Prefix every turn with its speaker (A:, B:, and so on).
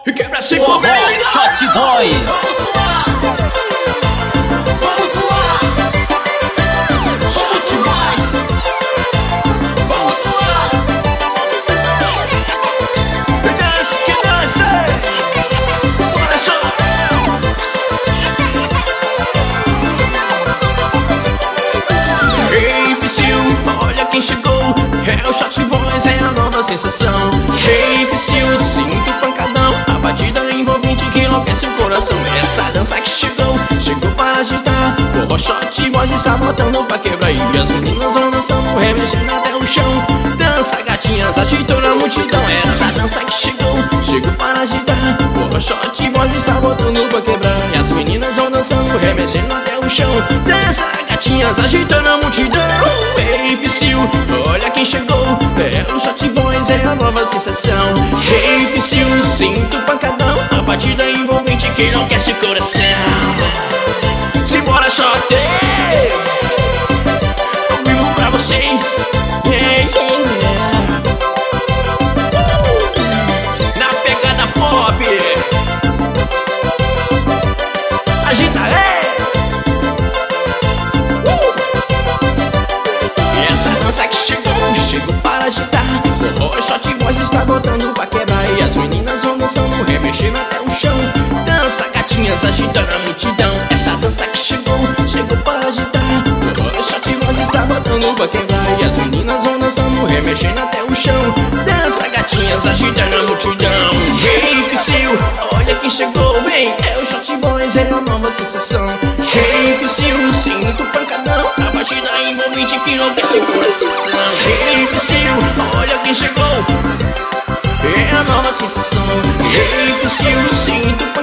A: Quebra cinco
B: Forró
A: meia.
B: Shot Boys.
C: Vamos suar, vamos suar, Shot Boys, vamos suar.
A: Desce que desce. Bora só. Ei, Psyu, olha quem chegou. É o Shot Boys, é a nova sensação. Ei, Psyu, sinto pancadão. A batida envolvente que enlouquece o coração. Essa dança que chegou, chegou para agitar. O Shot Boys está botando pra quebrar. E as meninas vão dançando, remexendo até o chão. Dança, gatinhas, agitando a multidão. Essa dança que chegou, chegou para agitar. O Shot Boys está botando pra quebrar. E as meninas vão dançando, remexendo até o chão. Dança, gatinhas, agitando a multidão. Ei, Psyu, olha quem chegou. É o Shot Boys, é a nova sensação. Ei, Psyu, sinto pancadão. A batida envolvente que enlouquece o coração. Simbora, Shot! Ao vivo pra vocês. Yeah, yeah, yeah. Na pegada pop. Agita, E essa dança que chegou, chegou para agitar. O Shot Boys está botando pra quebrar. E as meninas vão dançando, remexendo até o chão. Dança, gatinhas, agitando a multidão. Essa dança que chegou, chegou para agitar. O Shot Boys está botando pra quebrar. E as meninas vão dançando, remexendo até o chão. Dança, gatinhas, agitando a multidão. Hey, Psyu, olha quem chegou, vem. É o Shot Boys, é a nova sensação. Hey, Psyu, sinto pancadão. A batida envolvente que enlouquece o coração. Hey, Psyu, olha quem chegou. É a nova sensação. Hey, Psyu, sinto